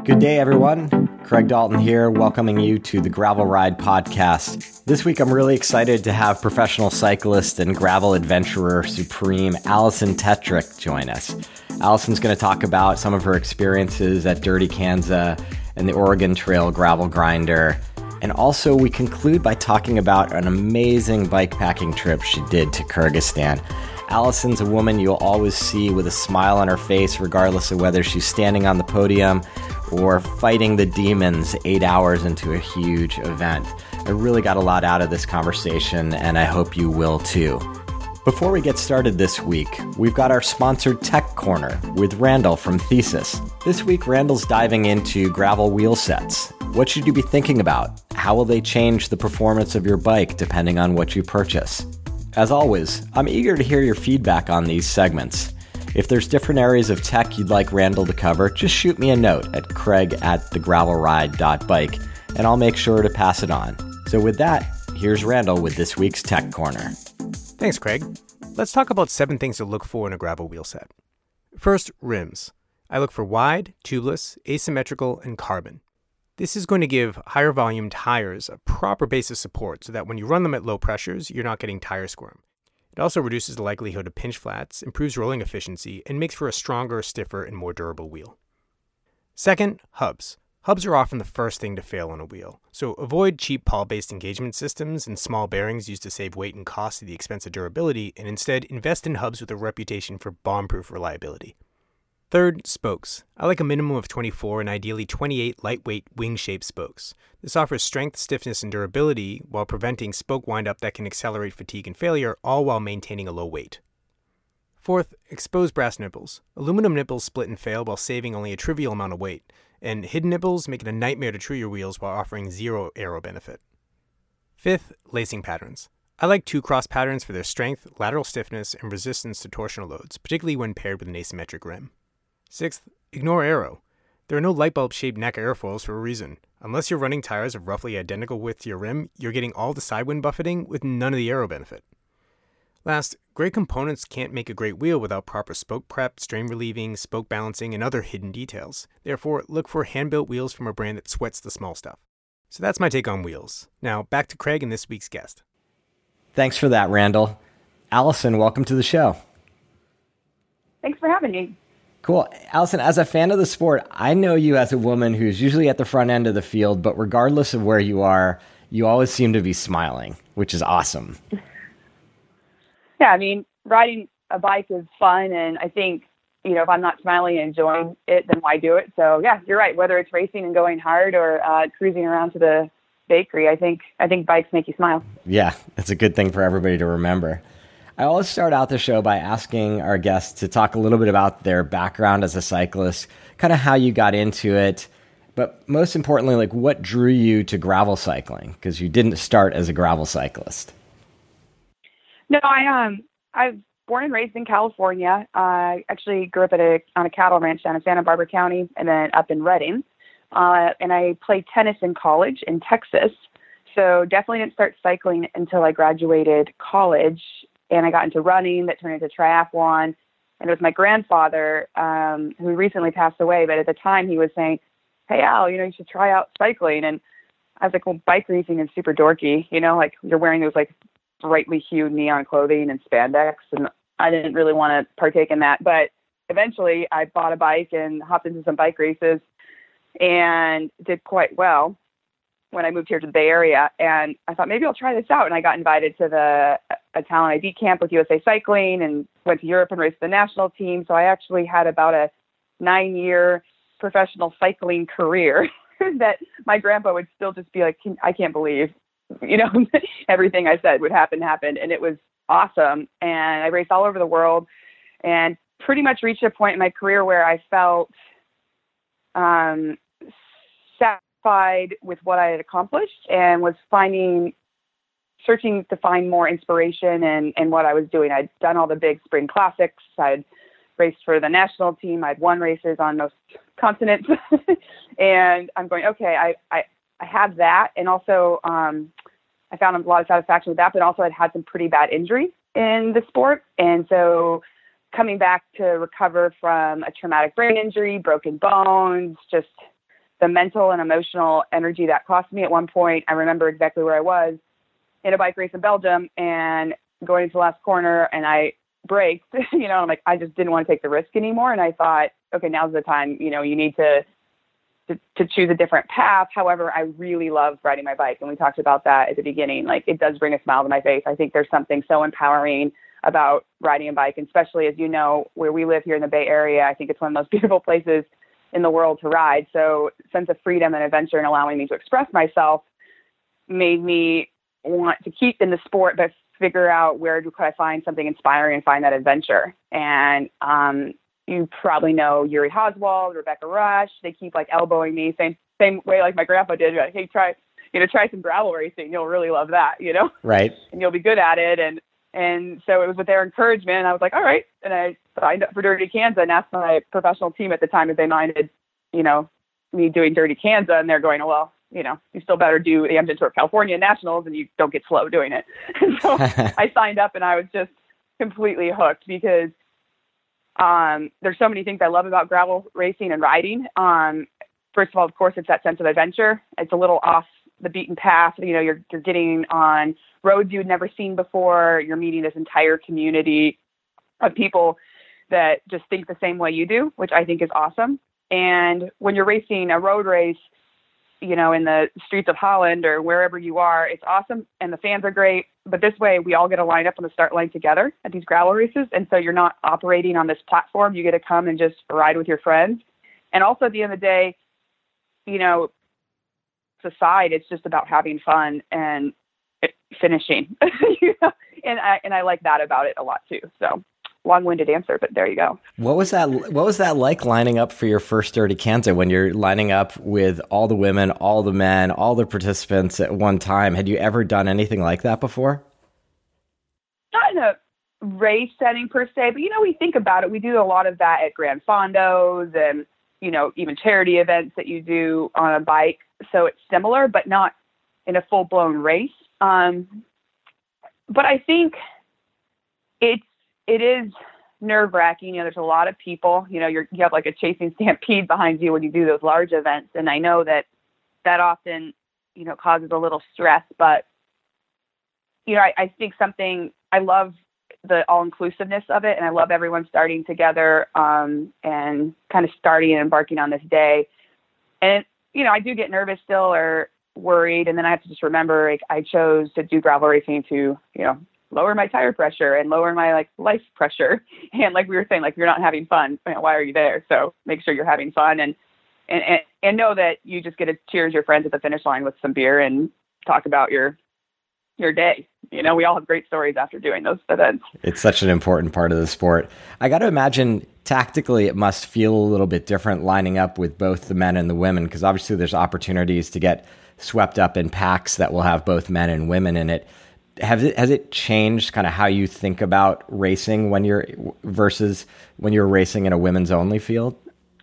Good day, everyone. Craig Dalton here, welcoming you to the Gravel Ride podcast. This week, I'm really excited to have professional cyclist and gravel adventurer supreme Allison Tetrick join us. Allison's going to talk about some of her experiences at Dirty Kanza and the Oregon Trail Gravel Grinder. And also, we conclude by talking about an amazing bikepacking trip she did to Kyrgyzstan. Allison's a woman you'll always see with a smile on her face, regardless of whether she's standing on the podium or fighting the demons 8 hours into a huge event. I really got a lot out of this conversation, and I hope you will too. Before we get started this week, we've got our sponsored Tech Corner with Randall from Thesis. This week, Randall's diving into gravel wheel sets. What should you be thinking about? How will they change the performance of your bike depending on what you purchase? As always, I'm eager to hear your feedback on these segments. If there's different areas of tech you'd like Randall to cover, just shoot me a note at craig@thegravelride.bike, and I'll make sure to pass it on. So with that, here's Randall with this week's Tech Corner. Thanks, Craig. Let's talk about 7 things to look for in a gravel wheel set. First, rims. I look for wide, tubeless, asymmetrical, and carbon. This is going to give higher volume tires a proper base of support so that when you run them at low pressures, you're not getting tire squirm. It also reduces the likelihood of pinch flats, improves rolling efficiency, and makes for a stronger, stiffer, and more durable wheel. Second, hubs. Hubs are often the first thing to fail on a wheel, so avoid cheap pawl-based engagement systems and small bearings used to save weight and cost at the expense of durability, and instead invest in hubs with a reputation for bomb-proof reliability. Third, spokes. I like a minimum of 24 and ideally 28 lightweight wing-shaped spokes. This offers strength, stiffness, and durability while preventing spoke windup that can accelerate fatigue and failure, all while maintaining a low weight. Fourth, exposed brass nipples. Aluminum nipples split and fail while saving only a trivial amount of weight, and hidden nipples make it a nightmare to true your wheels while offering zero aero benefit. Fifth, lacing patterns. I like 2-cross patterns for their strength, lateral stiffness, and resistance to torsional loads, particularly when paired with an asymmetric rim. Sixth, ignore aero. There are no light bulb-shaped neck airfoils for a reason. Unless you're running tires of roughly identical width to your rim, you're getting all the sidewind buffeting with none of the aero benefit. Last, great components can't make a great wheel without proper spoke prep, strain relieving, spoke balancing, and other hidden details. Therefore, look for hand-built wheels from a brand that sweats the small stuff. So that's my take on wheels. Now, back to Craig and this week's guest. Thanks for that, Randall. Allison, welcome to the show. Thanks for having me. Cool. Allison, as a fan of the sport, I know you as a woman who's usually at the front end of the field, but regardless of where you are, you always seem to be smiling, which is awesome. Yeah, I mean, riding a bike is fun, and I think, if I'm not smiling and enjoying it, then why do it? So, yeah, you're right. Whether it's racing and going hard or cruising around to the bakery, I think bikes make you smile. Yeah, it's a good thing for everybody to remember. I always start out the show by asking our guests to talk a little bit about their background as a cyclist, kind of how you got into it, but most importantly, like what drew you to gravel cycling? Because you didn't start as a gravel cyclist. No, I was born and raised in California. I actually grew up on a cattle ranch down in Santa Barbara County and then up in Redding. And I played tennis in college in Texas. So definitely didn't start cycling until I graduated college. And I got into running that turned into triathlon. And it was my grandfather, who recently passed away. But at the time he was saying, hey, Al, you should try out cycling. And I was like, well, bike racing is super dorky. Like you're wearing those like brightly hued neon clothing and spandex. And I didn't really want to partake in that. But eventually I bought a bike and hopped into some bike races and did quite well when I moved here to the Bay Area. And I thought maybe I'll try this out. And I got invited to a talent ID camp with USA Cycling and went to Europe and raced the national team. So I actually had about a 9-year professional cycling career that my grandpa would still just be like, I can't believe, everything I said would happen. And it was awesome. And I raced all over the world and pretty much reached a point in my career where I felt satisfied with what I had accomplished and was searching to find more inspiration in what I was doing. I'd done all the big spring classics. I'd raced for the national team. I'd won races on most continents. And I'm going, okay, I have that. And also I found a lot of satisfaction with that, but also I'd had some pretty bad injuries in the sport. And so coming back to recover from a traumatic brain injury, broken bones, just the mental and emotional energy that cost me. At one point, I remember exactly where I was in a bike race in Belgium and going into the last corner, and I braked, I'm like, I just didn't want to take the risk anymore. And I thought, okay, now's the time, you need to choose a different path. However, I really love riding my bike. And we talked about that at the beginning. Like, it does bring a smile to my face. I think there's something so empowering about riding a bike, and especially, as you know, where we live here in the Bay Area, I think it's one of the most beautiful places in the world to ride. So sense of freedom and adventure and allowing me to express myself made me want to keep in the sport, but figure out where could I find something inspiring and find that adventure. And you probably know Yuri Oswald, Rebecca Rush. They keep like elbowing me, same way like my grandpa did. Like, hey, try some gravel racing. You'll really love that, Right. And you'll be good at it. And so it was with their encouragement. And I was like, all right. And I signed up for Dirty Kansas and asked my professional team at the time if they minded, me doing Dirty Kansas. And they're going, well, you still better do the Amgen Tour of California Nationals and you don't get slow doing it. And so I signed up and I was just completely hooked because there's so many things I love about gravel racing and riding. First of all, of course, it's that sense of adventure. It's a little off the beaten path. You're getting on roads you'd never seen before. You're meeting this entire community of people that just think the same way you do, which I think is awesome. And when you're racing a road race, in the streets of Holland or wherever you are, it's awesome. And the fans are great. But this way we all get to line up on the start line together at these gravel races. And so you're not operating on this platform. You get to come and just ride with your friends. And also at the end of the day, aside, it's just about having fun and finishing. And I like that about it a lot too. So long-winded answer, but there you go. What was that like lining up for your first Dirty Kansas when you're lining up with all the women, all the men, all the participants at one time? Had you ever done anything like that before? Not in a race setting per se, but we think about it. We do a lot of that at Grand Fondos and, even charity events that you do on a bike. So it's similar, but not in a full-blown race. But I think it is nerve-wracking. There's a lot of people, you have like a chasing stampede behind you when you do those large events. And I know that often, causes a little stress, but, I think I love the all-inclusiveness of it. And I love everyone starting together, and kind of starting and embarking on this day. And, I do get nervous still or worried. And then I have to just remember, like, I chose to do gravel racing to, lower my tire pressure and lower my life pressure. And like we were saying, you're not having fun, why are you there? So make sure you're having fun and know that you just get to cheers your friends at the finish line with some beer and talk about your day. We all have great stories after doing those events. It's such an important part of the sport. I got to imagine tactically it must feel a little bit different lining up with both the men and the women, because obviously there's opportunities to get swept up in packs that will have both men and women in it. Has it changed kind of how you think about racing versus when you're racing in a women's only field?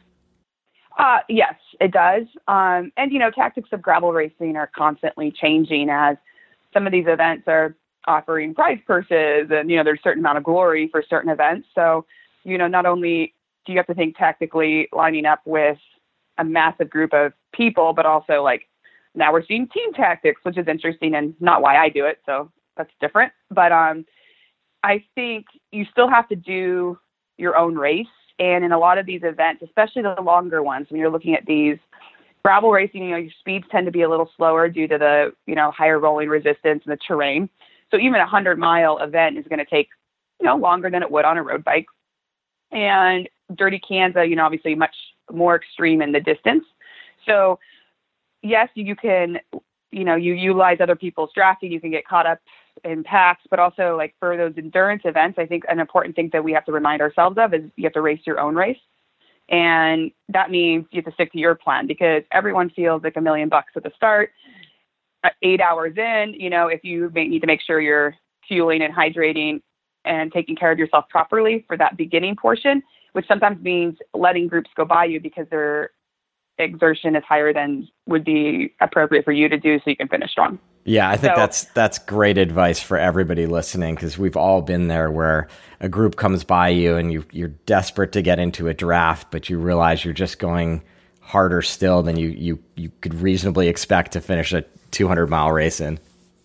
Yes, it does. And tactics of gravel racing are constantly changing as some of these events are offering prize purses and, there's a certain amount of glory for certain events. So, not only do you have to think tactically lining up with a massive group of people, but also now we're seeing team tactics, which is interesting and not why I do it. So that's different. But I think you still have to do your own race. And in a lot of these events, especially the longer ones, when you're looking at these gravel racing, your speeds tend to be a little slower due to the, higher rolling resistance and the terrain. So even a 100-mile event is going to take, longer than it would on a road bike. And Dirty Kansas, obviously much more extreme in the distance. So yes, you can, you utilize other people's drafting, you can get caught up in packs, but also for those endurance events, I think an important thing that we have to remind ourselves of is you have to race your own race. And that means you have to stick to your plan because everyone feels like $1 million at the start. 8 hours in, if you need to make sure you're fueling and hydrating and taking care of yourself properly for that beginning portion, which sometimes means letting groups go by you because their exertion is higher than would be appropriate for you to do so you can finish strong. Yeah, I think that's great advice for everybody listening, because we've all been there where a group comes by you and you're desperate to get into a draft, but you realize you're just going harder still than you could reasonably expect to finish a 200-mile race in.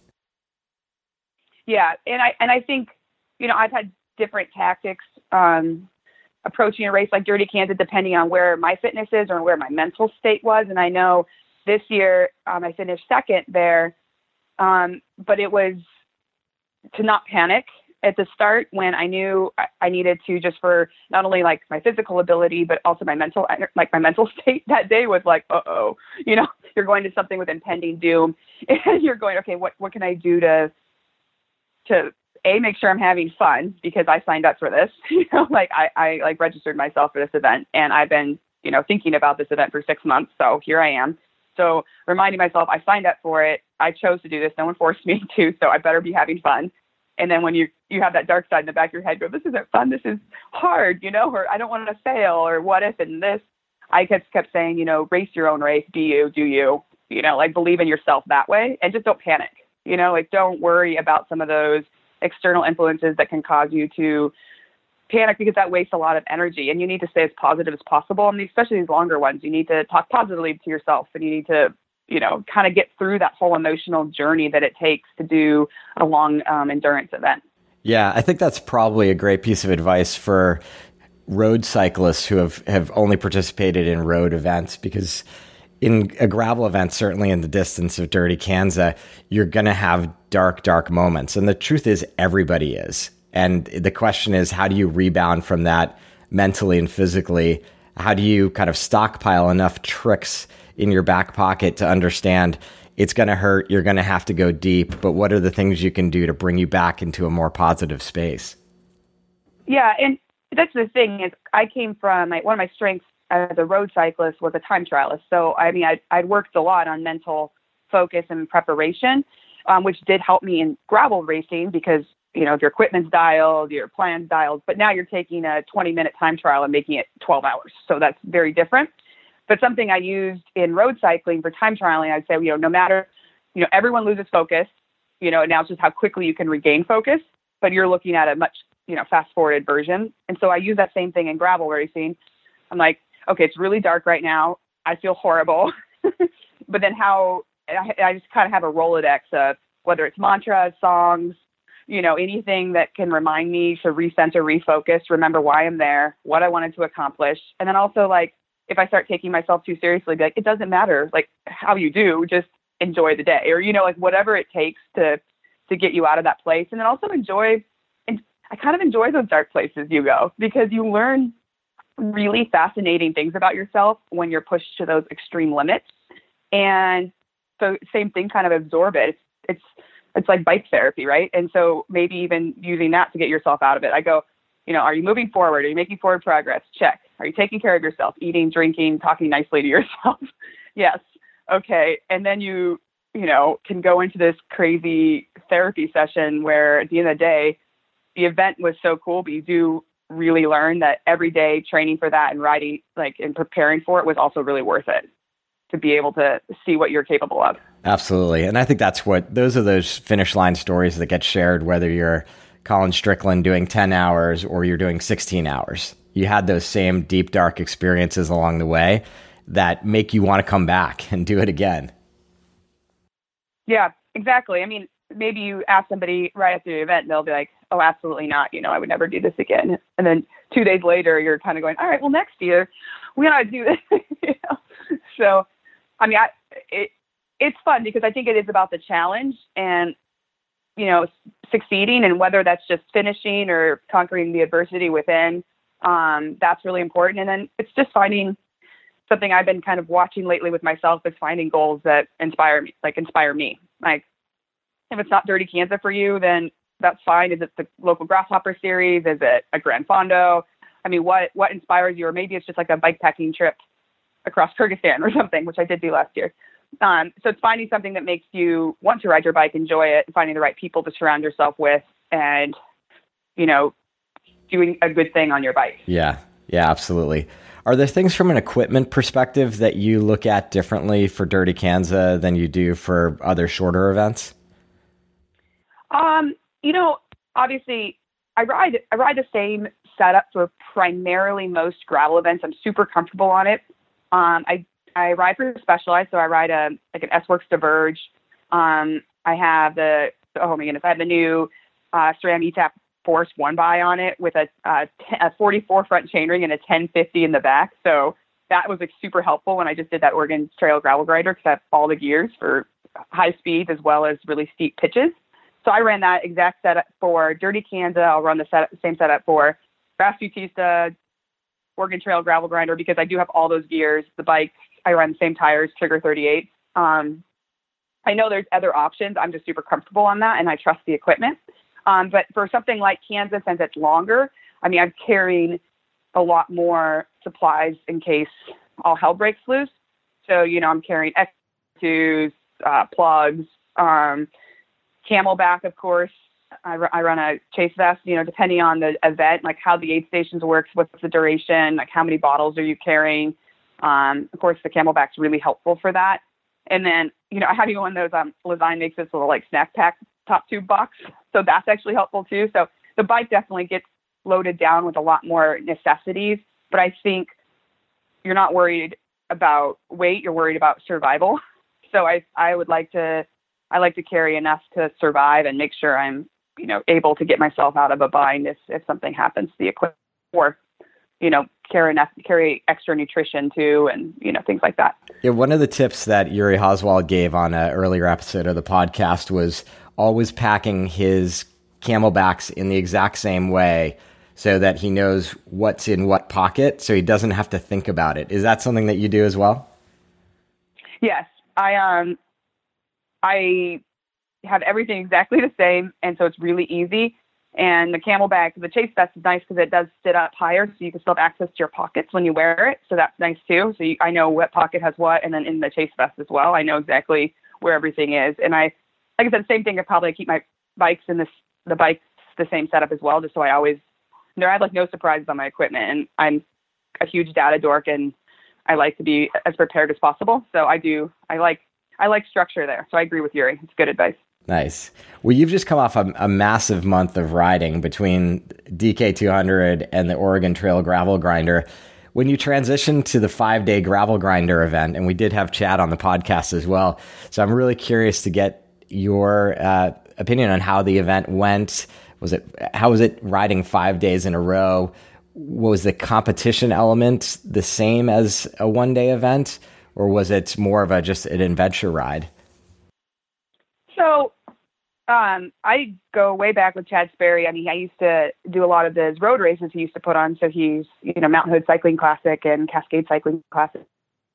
Yeah, and I think, I've had different tactics approaching a race like Dirty Kansas, depending on where my fitness is or where my mental state was. And I know this year I finished second there, but it was to not panic at the start when I knew I needed to, just for not only like my physical ability, but also my mental state that day was like, you're going to something with impending doom, and you're going, okay, what can I do to make sure I'm having fun, because I signed up for this, I like registered myself for this event, and I've been, thinking about this event for 6 months. So here I am. So reminding myself, I signed up for it. I chose to do this. No one forced me to, so I better be having fun. And then when you have that dark side in the back of your head, go, this isn't fun. This is hard, or I don't want to fail, or what if, and this, I kept saying, race your own race. Be you, do you, believe in yourself that way, and just don't panic, don't worry about some of those external influences that can cause you to panic, because that wastes a lot of energy, and you need to stay as positive as possible. And especially these longer ones, you need to talk positively to yourself, and you need to, kind of get through that whole emotional journey that it takes to do a long endurance event. Yeah, I think that's probably a great piece of advice for road cyclists who have only participated in road events, because in a gravel event, certainly in the distance of Dirty Kansas, you're going to have dark moments. And the truth is, everybody is. And the question is, how do you rebound from that mentally and physically? How do you kind of stockpile enough tricks in your back pocket to understand it's going to hurt, you're going to have to go deep, but what are the things you can do to bring you back into a more positive space? Yeah, and that's the thing, is I came from, one of my strengths as a road cyclist was a time trialist. So, I'd worked a lot on mental focus and preparation, which did help me in gravel racing, because, if your equipment's dialed, your plan's dialed, but now you're taking a 20-minute time trial and making it 12 hours. So that's very different. But something I used in road cycling for time trialing, I'd say, no matter, everyone loses focus, now it's just how quickly you can regain focus, but you're looking at a much, fast-forwarded version. And so I use that same thing in gravel racing. I'm like, okay, it's really dark right now. I feel horrible. But then I just kind of have a Rolodex of whether it's mantras, songs, anything that can remind me to recenter, refocus, remember why I'm there, what I wanted to accomplish. And then also, if I start taking myself too seriously, be like, it doesn't matter, how you do, just enjoy the day, or, whatever it takes to get you out of that place. And then also I kind of enjoy those dark places you go, because you learn really fascinating things about yourself when you're pushed to those extreme limits. And so same thing, kind of absorb it. It's like bike therapy, right? And so maybe even using that to get yourself out of it. I go, are you moving forward? Are you making forward progress? Check. Are you taking care of yourself? Eating, drinking, talking nicely to yourself? Yes. Okay. And then you can go into this crazy therapy session where at the end of the day, the event was so cool, but you do really learn that every day training for that and riding, and preparing for it was also really worth it, to be able to see what you're capable of. Absolutely. And I think those are those finish line stories that get shared, whether you're Colin Strickland doing 10 hours or you're doing 16 hours. You had those same deep, dark experiences along the way that make you want to come back and do it again. Yeah, exactly. Maybe you ask somebody right after the event and they'll be like, oh, absolutely not. I would never do this again. And then 2 days later, you're kind of going, all right, well, next year we got to do this. So, it's fun, because I think it is about the challenge and, succeeding, and whether that's just finishing or conquering the adversity within, that's really important. And then it's just finding something I've been kind of watching lately with myself, is finding goals that inspire me. If it's not Dirty Kansas for you, then that's fine. Is it the local Grasshopper series? Is it a Gran Fondo? What inspires you? Or maybe it's just like a bike packing trip across Kyrgyzstan or something, which I did do last year. So it's finding something that makes you want to ride your bike, enjoy it, and finding the right people to surround yourself with, and, doing a good thing on your bike. Yeah, absolutely. Are there things from an equipment perspective that you look at differently for Dirty Kansas than you do for other shorter events? Obviously I ride the same setup for primarily most gravel events. I'm super comfortable on it. I I ride for Specialized, so I ride an S-Works Diverge. I have the new SRAM ETAP Force 1-by on it with a 44 front chainring and a 1050 in the back. So that was super helpful when I just did that Oregon Trail gravel grinder, because I have all the gears for high speeds as well as really steep pitches. So I ran that exact setup for Dirty Kansas. I'll run the same setup for Bautista, Oregon Trail gravel grinder, because I do have all those gears. The bike, I run the same tires, Trigger 38. I know there's other options. I'm just super comfortable on that, and I trust the equipment. But for something like Kansas, since it's longer, I mean, I'm carrying a lot more supplies in case all hell breaks loose. So, I'm carrying X2s, plugs, Camelback, of course. I run a chase vest, depending on the event, like how the aid stations works, what's the duration, like how many bottles are you carrying. Of course, the Camelback's really helpful for that. And then, I have even one of those, Lezyme makes this little like snack pack top tube box. So that's actually helpful too. So the bike definitely gets loaded down with a lot more necessities, but I think you're not worried about weight, you're worried about survival. So I like to carry enough to survive and make sure I'm, able to get myself out of a bind if something happens to the equipment, or, carry extra nutrition too, and, things like that. Yeah, one of the tips that Yuri Oswald gave on an earlier episode of the podcast was always packing his Camelbacks in the exact same way so that he knows what's in what pocket, so he doesn't have to think about it. Is that something that you do as well? Yes. I have everything exactly the same, and so it's really easy. And the Camelback, the chase vest is nice because it does sit up higher, so you can still have access to your pockets when you wear it. So that's nice too. So I know what pocket has what, and then in the chase vest as well, I know exactly where everything is. And like I said, same thing. I probably keep my bikes in the bikes the same setup as well, just so I have like no surprises on my equipment. And I'm a huge data dork, and I like to be as prepared as possible. So I like structure there. So I agree with Yuri. It's good advice. Nice. Well, you've just come off a massive month of riding between DK200 and the Oregon Trail gravel grinder. When you transitioned to the 5-day gravel grinder event, and we did have Chad on the podcast as well, so I'm really curious to get your opinion on how the event went. How was it riding 5 days in a row? Was the competition element the same as a 1-day event, or was it more of just an adventure ride? So I go way back with Chad Sperry. I mean, I used to do a lot of his road races he used to put on. So he's, Mountain Hood Cycling Classic and Cascade Cycling Classic.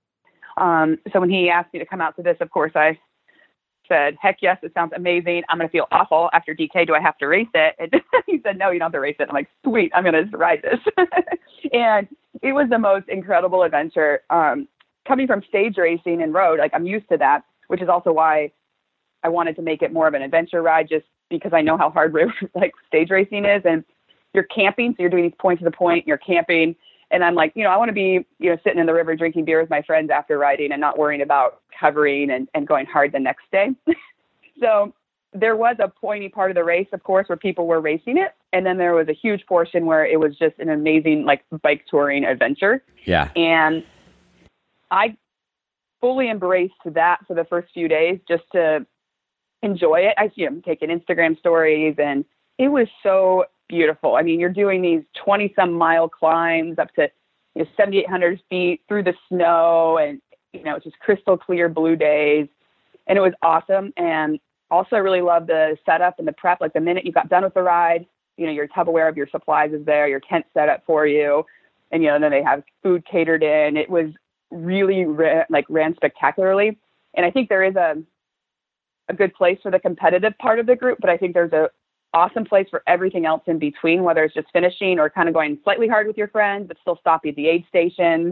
So when he asked me to come out to this, of course, I said, heck yes, it sounds amazing. I'm going to feel awful after DK. Do I have to race it? And he said, no, you don't have to race it. I'm like, sweet, I'm going to ride this. And it was the most incredible adventure. Coming from stage racing and road, like I'm used to that, which is also why I wanted to make it more of an adventure ride, just because I know how hard like stage racing is. And you're camping, so you're doing these point to the point, you're camping. And I'm like, I want to be, sitting in the river drinking beer with my friends after riding and not worrying about covering and going hard the next day. So there was a pointy part of the race, of course, where people were racing it. And then there was a huge portion where it was just an amazing, like, bike touring adventure. Yeah. And I fully embraced that for the first few days just to enjoy it. I taking Instagram stories, and it was so beautiful. I mean, you're doing these 20-some mile climbs up to 7,800 feet through the snow, and it's just crystal clear blue days, and it was awesome. And also, I really love the setup and the prep. Like the minute you got done with the ride, your Tupperware of your supplies is there, your tent set up for you, and then they have food catered in. It was really ran spectacularly, and I think there is a good place for the competitive part of the group, but I think there's a awesome place for everything else in between, whether it's just finishing or kind of going slightly hard with your friends, but still stopping at the aid stations,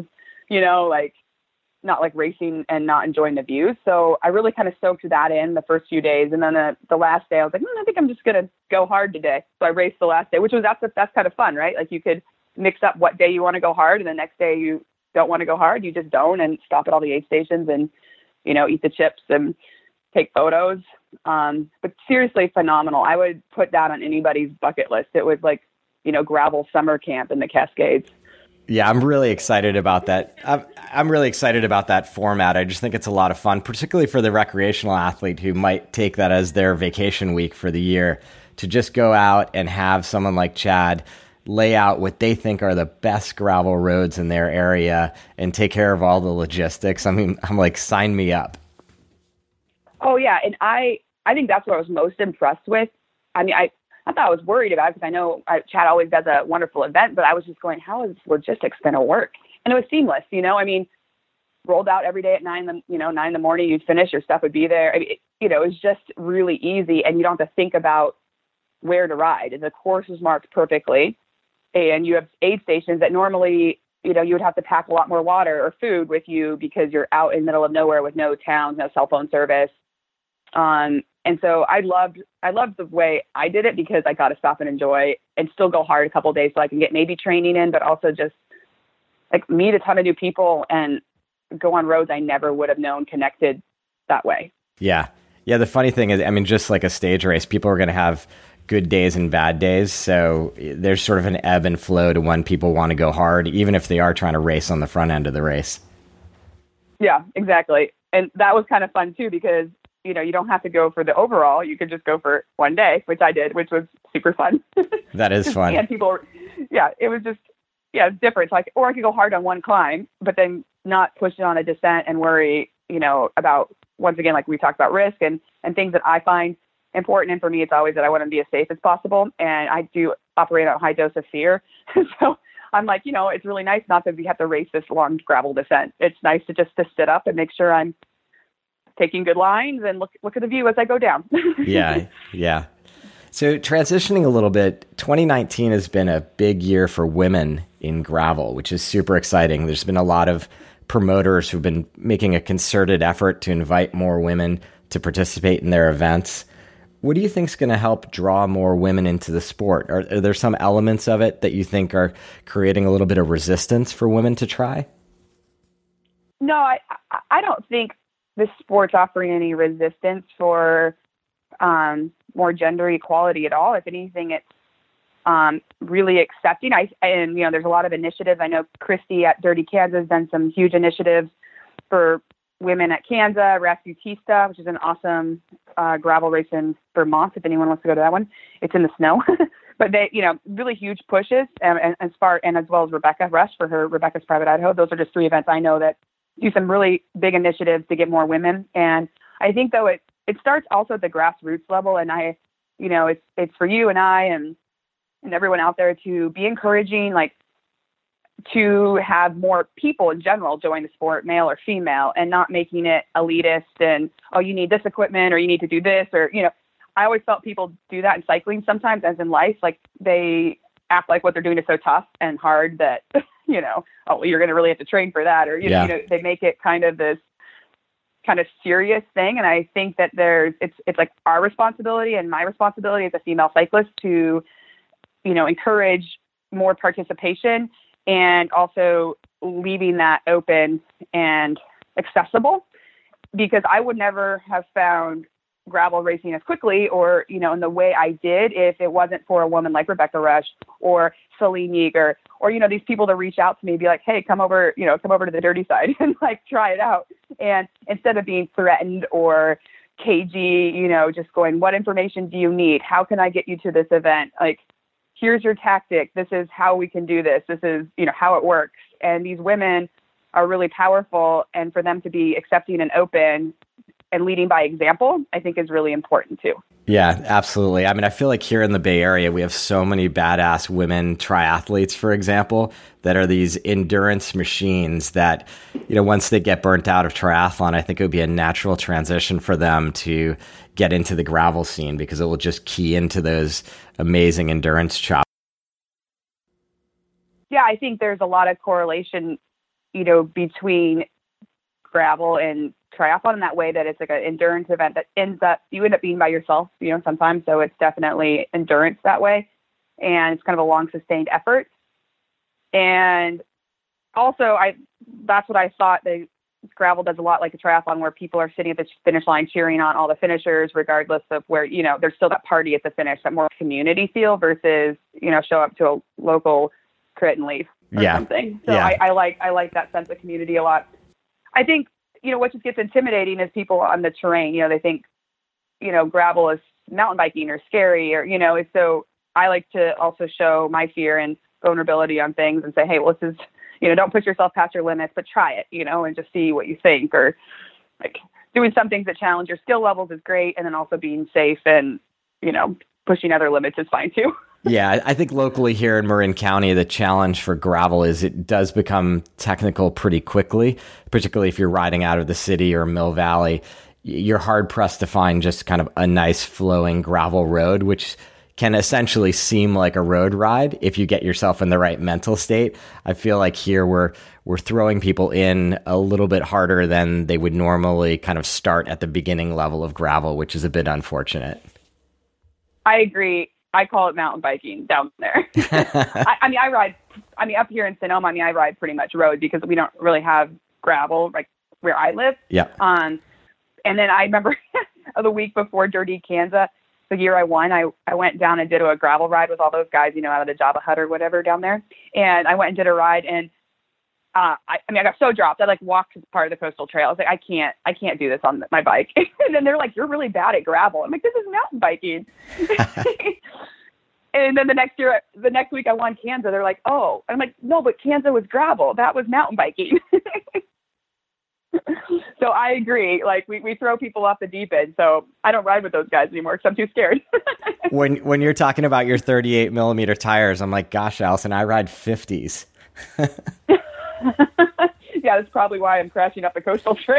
not like racing and not enjoying the views. So I really kind of soaked that in the first few days. And then the last day I was like, I think I'm just going to go hard today. So I raced the last day, that's kind of fun, right? Like you could mix up what day you want to go hard, and the next day you don't want to go hard. You just don't, and stop at all the aid stations and, eat the chips and take photos. But seriously phenomenal. I would put that on anybody's bucket list. It was like, gravel summer camp in the Cascades. Yeah, I'm really excited about that. I'm really excited about that format. I just think it's a lot of fun, particularly for the recreational athlete who might take that as their vacation week for the year, to just go out and have someone like Chad lay out what they think are the best gravel roads in their area and take care of all the logistics. I mean, I'm like, sign me up. Oh yeah. And I think that's what I was most impressed with. I mean, I thought I was worried about it because I know Chad always does a wonderful event, but I was just going, how is logistics going to work? And it was seamless, I mean, rolled out every day at 9 in the morning, you'd finish, your stuff would be there. I mean, it was just really easy, and you don't have to think about where to ride. And the course is marked perfectly, and you have aid stations that normally, you would have to pack a lot more water or food with you because you're out in the middle of nowhere with no towns, no cell phone service. And so I loved the way I did it because I got to stop and enjoy and still go hard a couple of days so I can get maybe training in, but also just like meet a ton of new people and go on roads I never would have known connected that way. Yeah. Yeah. The funny thing is, I mean, just like a stage race, people are going to have good days and bad days. So there's sort of an ebb and flow to when people want to go hard, even if they are trying to race on the front end of the race. Yeah, exactly. And that was kind of fun too, because you don't have to go for the overall. You could just go for one day, which I did, which was super fun. That is fun. And people, it was just, it's different. Like, or I could go hard on one climb, but then not push it on a descent and worry, about, once again, like we talked about risk and things that I find important. And for me, it's always that I want to be as safe as possible. And I do operate on a high dose of fear. So I'm like, it's really nice not that we have to race this long gravel descent. It's nice to sit up and make sure I'm taking good lines and look at the view as I go down. Yeah. So transitioning a little bit, 2019 has been a big year for women in gravel, which is super exciting. There's been a lot of promoters who've been making a concerted effort to invite more women to participate in their events. What do you think is going to help draw more women into the sport? Are there some elements of it that you think are creating a little bit of resistance for women to try? No, I don't think the sport's offering any resistance for more gender equality at all. If anything, it's really accepting. There's a lot of initiatives. I know Christy at Dirty Kansas has done some huge initiatives for women at Kansas, Rasputista, which is an awesome gravel race in Vermont. If anyone wants to go to that one, it's in the snow. But they, really huge pushes, and as well as Rebecca Rush for her Rebecca's Private Idaho. Those are just 3 events I know that do some really big initiatives to get more women. And I think though it starts also at the grassroots level. And it's for you and I and everyone out there to be encouraging, like to have more people in general join the sport, male or female, and not making it elitist and, oh, you need this equipment or you need to do this, or, I always felt people do that in cycling sometimes, as in life, like they act like what they're doing is so tough and hard that, oh, you're going to really have to train for that. Or, they make it kind of this kind of serious thing. And I think that it's like our responsibility and my responsibility as a female cyclist to, encourage more participation and also leaving that open and accessible, because I would never have found gravel racing as quickly or, in the way I did if it wasn't for a woman like Rebecca Rush or Celine Yeager or, these people to reach out to me and be like, hey, come over to the dirty side and like try it out. And instead of being threatened or cagey, just going, what information do you need? How can I get you to this event? Like, here's your tactic. This is how we can do this. This is, how it works. And these women are really powerful. And for them to be accepting and open and leading by example, I think is really important too. Yeah, absolutely. I mean, I feel like here in the Bay Area, we have so many badass women triathletes, for example, that are these endurance machines that, once they get burnt out of triathlon, I think it would be a natural transition for them to get into the gravel scene because it will just key into those amazing endurance chops. Yeah, I think there's a lot of correlation, between gravel and triathlon in that way, that it's like an endurance event that you end up being by yourself, sometimes. So it's definitely endurance that way. And it's kind of a long sustained effort. And also that's what I thought that gravel does a lot like a triathlon, where people are sitting at the finish line cheering on all the finishers, regardless of where, there's still that party at the finish, that more community feel versus, show up to a local crit and leave. or Yeah. something. So Yeah. I like that sense of community a lot. I think, what just gets intimidating is people on the terrain. They think, gravel is mountain biking or scary or, so I like to also show my fear and vulnerability on things and say, hey, well, this is, don't push yourself past your limits, but try it, and just see what you think. Or like doing some things that challenge your skill levels is great. And then also being safe and, pushing other limits is fine too. Yeah, I think locally here in Marin County, the challenge for gravel is it does become technical pretty quickly, particularly if you're riding out of the city or Mill Valley. You're hard pressed to find just kind of a nice flowing gravel road, which can essentially seem like a road ride if you get yourself in the right mental state. I feel like here we're throwing people in a little bit harder than they would normally kind of start at the beginning level of gravel, which is a bit unfortunate. I agree. I call it mountain biking down there. I ride, up here in Sonoma, I ride pretty much road because we don't really have gravel like where I live. Yeah. And then I remember the week before Dirty Kansas, the year I won, I went down and did a gravel ride with all those guys, out of the Java Hut or whatever down there. And I went and did a ride and I got so dropped. I walked part of the coastal trail. I was like, I can't do this on my bike. And then they're like, you're really bad at gravel. I'm like, this is mountain biking. And then the next week I won Kansas. They're like, oh, I'm like, no, but Kansas was gravel. That was mountain biking. So I agree. Like we throw people off the deep end. So I don't ride with those guys anymore because I'm too scared. When you're talking about your 38 millimeter tires, I'm like, gosh, Allison, I ride 50s. Yeah, that's probably why I'm crashing up the coastal trail.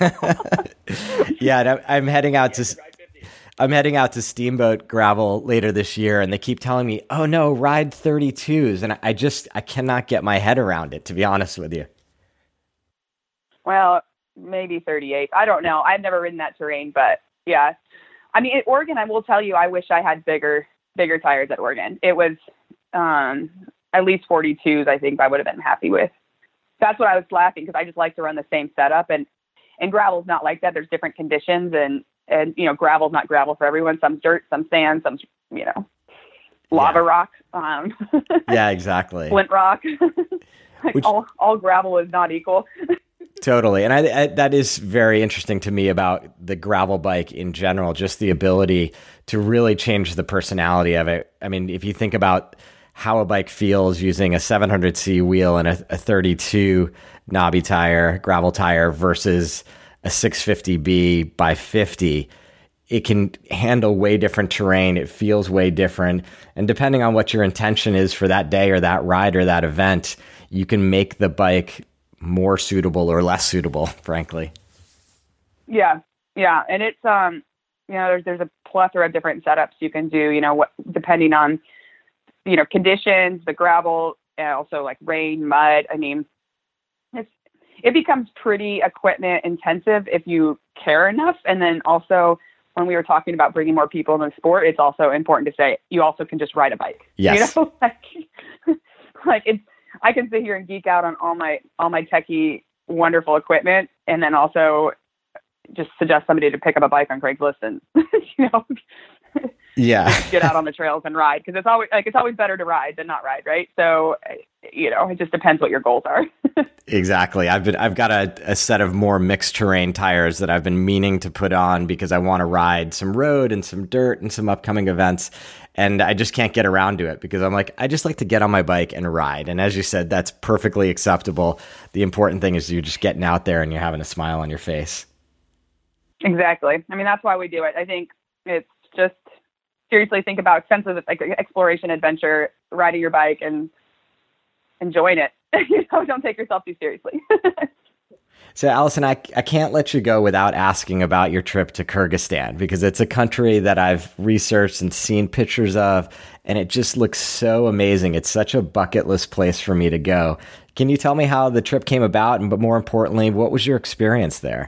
Yeah, I'm heading out to Steamboat Gravel later this year, and they keep telling me, "Oh no, ride 32s," and I cannot get my head around it, to be honest with you. Well, maybe 38. I don't know. I've never ridden that terrain, but yeah. At Oregon, I will tell you, I wish I had bigger tires at Oregon. It was at least 42s. I think I would have been happy with. That's what I was laughing because I just like to run the same setup, and gravel's not like that. There's different conditions, and gravel's not gravel for everyone. Some dirt, some sand, some lava rock. Yeah, exactly. Flint rock. All gravel is not equal. Totally. And I that is very interesting to me about the gravel bike in general, just the ability to really change the personality of it. If you think about how a bike feels using a 700C wheel and a 32 knobby tire, gravel tire versus a 650B by 50, it can handle way different terrain. It feels way different. And depending on what your intention is for that day or that ride or that event, you can make the bike more suitable or less suitable, frankly. Yeah. And it's, there's a plethora of different setups you can do, depending on, conditions, the gravel, also like rain, mud. It becomes pretty equipment intensive if you care enough. And then also when we were talking about bringing more people in the sport, it's also important to say you also can just ride a bike. Yes. I can sit here and geek out on all my techie, wonderful equipment, and then also just suggest somebody to pick up a bike on Craigslist and, get out on the trails and ride. Cause it's always better to ride than not ride. Right. So, it just depends what your goals are. Exactly. I've got a set of more mixed terrain tires that I've been meaning to put on because I want to ride some road and some dirt and some upcoming events. And I just can't get around to it because I'm like, I just like to get on my bike and ride. And as you said, that's perfectly acceptable. The important thing is you're just getting out there and you're having a smile on your face. Exactly. That's why we do it. I think it's just seriously think about sense of exploration, adventure, riding your bike and enjoying it. Don't take yourself too seriously. So, Allison, I can't let you go without asking about your trip to Kyrgyzstan because it's a country that I've researched and seen pictures of, and it just looks so amazing. It's such a bucket list place for me to go. Can you tell me how the trip came about, but more importantly, what was your experience there?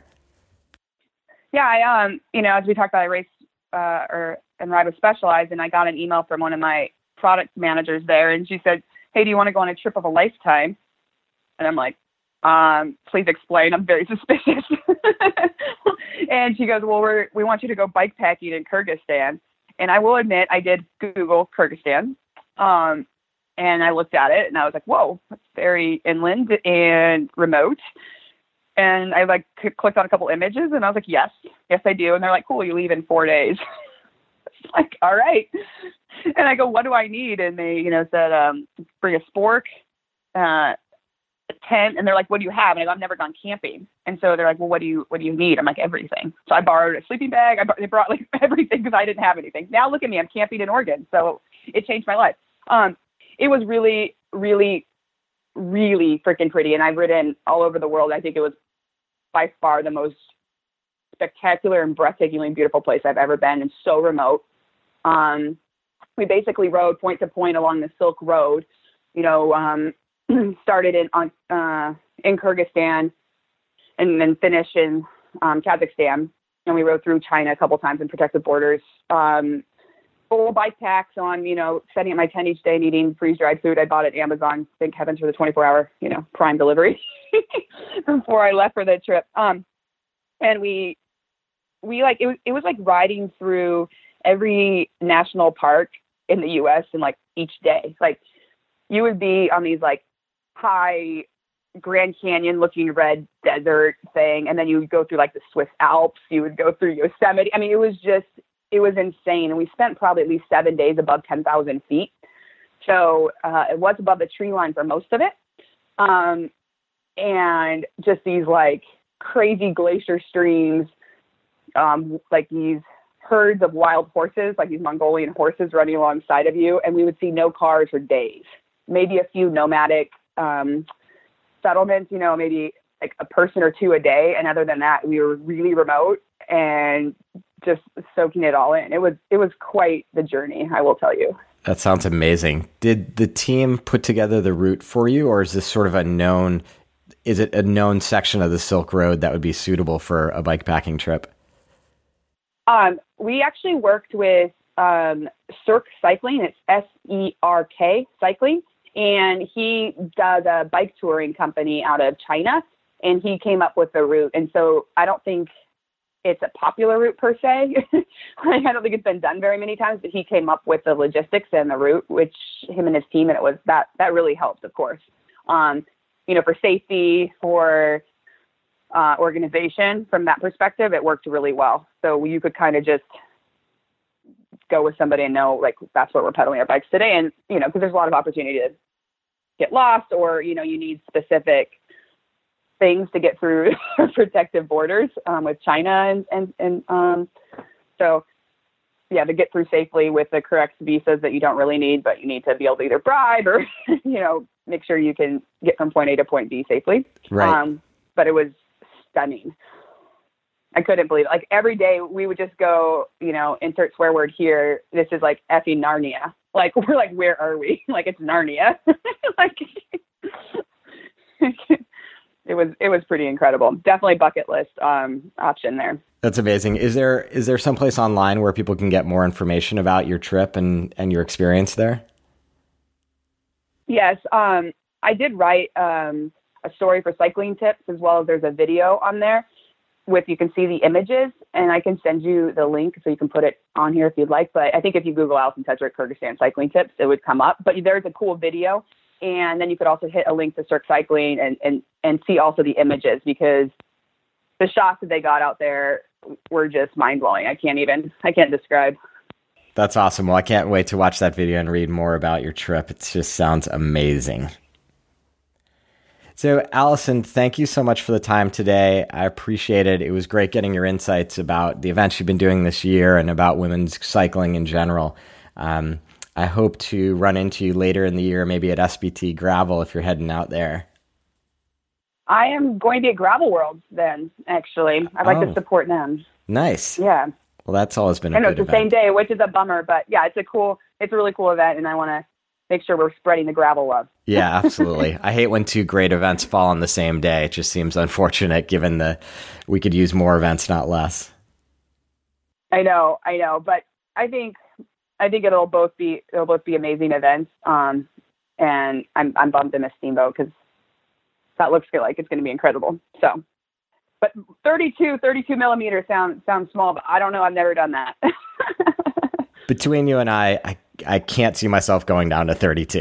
Yeah, as we talked about, I race and ride with Specialized, and I got an email from one of my product managers there, and she said, "Hey, do you want to go on a trip of a lifetime?" And I'm like, please explain. I'm very suspicious. And she goes, well, we want you to go bike packing in Kyrgyzstan. And I will admit, I did Google Kyrgyzstan. And I looked at it and I was like, whoa, that's very inland and remote. And I like clicked on a couple images and I was like, yes, I do. And they're like, cool, you leave in 4 days. It's like, all right. And I go, what do I need? And they, said, bring a spork, a tent. And they're like, what do you have? And I go, I've never gone camping. And so they're like, well, what do you need? I'm like, everything. So I borrowed a sleeping bag. They brought like everything because I didn't have anything. Now look at me, I'm camping in Oregon. So it changed my life. It was really, really, really freaking pretty. And I've ridden all over the world. I think it was by far the most spectacular and breathtakingly beautiful place I've ever been, and so remote. We basically rode point to point along the Silk Road, started in Kyrgyzstan and then finished in Kazakhstan. And we rode through China a couple times in protected borders. Full bike packs on, setting up my tent each day and eating freeze-dried food I bought at Amazon. Thank heavens for the 24-hour, Prime delivery before I left for the trip. And we like, it was like riding through every national park in the U.S. in like each day. Like you would be on these like high Grand Canyon looking red desert thing. And then you would go through like the Swiss Alps, you would go through Yosemite. I mean, it was insane. And we spent probably at least 7 days above 10,000 feet. So it was above the tree line for most of it. And just these like crazy glacier streams, like these herds of wild horses, like these Mongolian horses running alongside of you. And we would see no cars for days, maybe a few nomadic settlements, maybe like a person or two a day. And other than that, we were really remote and just soaking it all in. It was quite the journey, I will tell you. That sounds amazing. Did the team put together the route for you, or is this sort of a known section of the Silk Road that would be suitable for a bikepacking trip? We actually worked with Serk Cycling. It's SERK Cycling. And he does a bike touring company out of China. And he came up with the route. And so I don't think it's a popular route per se. I don't think it's been done very many times, but he came up with the logistics and the route, which him and his team, and it was that really helps, of course. For safety, for organization, from that perspective, it worked really well. So you could kind of just go with somebody and know, like, that's where we're pedaling our bikes today. And, because there's a lot of opportunity to get lost, or, you need specific things to get through protective borders with China. And so, yeah, to get through safely with the correct visas that you don't really need, but you need to be able to either bribe or, make sure you can get from point A to point B safely. Right. But it was stunning. I couldn't believe it. Like every day we would just go, insert swear word here. This is like effing Narnia. Like, we're like, where are we? Like, it's Narnia. Like, it was pretty incredible. Definitely bucket list option there. That's amazing. Is there someplace online where people can get more information about your trip and your experience there? Yes. I did write a story for Cycling Tips, as well as there's a video on there you can see the images, and I can send you the link so you can put it on here if you'd like. But I think if you Google Alison Tetrick Kyrgyzstan Cycling Tips, it would come up. But there's a cool video, and then you could also hit a link to Serk Cycling and see also the images, because the shots that they got out there were just mind blowing. I can't describe. That's awesome. Well, I can't wait to watch that video and read more about your trip. It just sounds amazing. So, Alison, thank you so much for the time today. I appreciate it. It was great getting your insights about the events you've been doing this year and about women's cycling in general. I hope to run into you later in the year, maybe at SBT Gravel if you're heading out there. I am going to be at Gravel World then, actually. I'd like to support them. Nice. Yeah. Well, that's always been a good event. It's the same day, which is a bummer, but yeah, it's a really cool event, and I want to make sure we're spreading the gravel love. Yeah, absolutely. I hate when two great events fall on the same day. It just seems unfortunate, given we could use more events, not less. I know, but I think it'll both be amazing events. And I'm bummed to miss Steamboat, because that looks like it's going to be incredible. So, but 32 millimeters sounds small, but I don't know. I've never done that. Between you and I can't see myself going down to 32.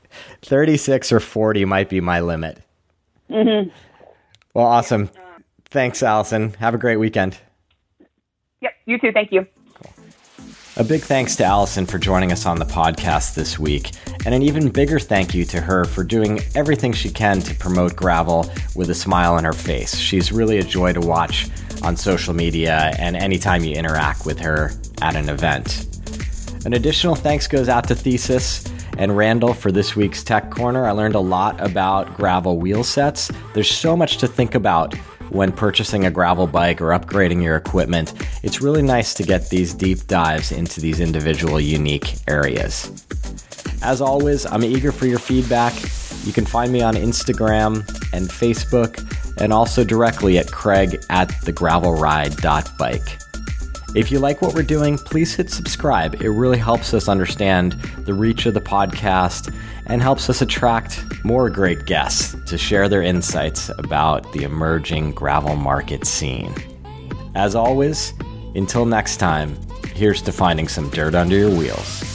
36 or 40 might be my limit. Mm-hmm. Well, awesome. Thanks, Allison. Have a great weekend. Yep, you too. Thank you. A big thanks to Allison for joining us on the podcast this week, and an even bigger thank you to her for doing everything she can to promote gravel with a smile on her face. She's really a joy to watch on social media and anytime you interact with her at an event. An additional thanks goes out to Thesis and Randall for this week's Tech Corner. I learned a lot about gravel wheel sets. There's so much to think about when purchasing a gravel bike or upgrading your equipment. It's really nice to get these deep dives into these individual unique areas. As always, I'm eager for your feedback. You can find me on Instagram and Facebook, and also directly at craig@thegravelride.bike. If you like what we're doing, please hit subscribe. It really helps us understand the reach of the podcast and helps us attract more great guests to share their insights about the emerging gravel market scene. As always, until next time, here's to finding some dirt under your wheels.